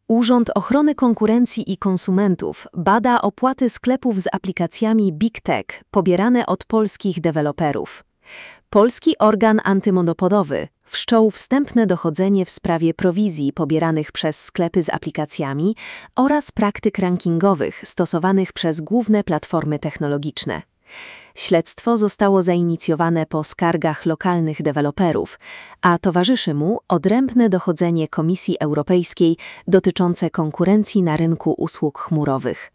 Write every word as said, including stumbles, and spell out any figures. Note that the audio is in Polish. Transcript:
Urząd Ochrony Konkurencji i Konsumentów bada opłaty sklepów z aplikacjami Big Tech pobierane od polskich deweloperów. Polski organ antymonopolowy wszczął wstępne dochodzenie w sprawie prowizji pobieranych przez sklepy z aplikacjami oraz praktyk rankingowych stosowanych przez główne platformy technologiczne. Śledztwo zostało zainicjowane po skargach lokalnych deweloperów, a towarzyszy mu odrębne dochodzenie Komisji Europejskiej dotyczące konkurencji na rynku usług chmurowych.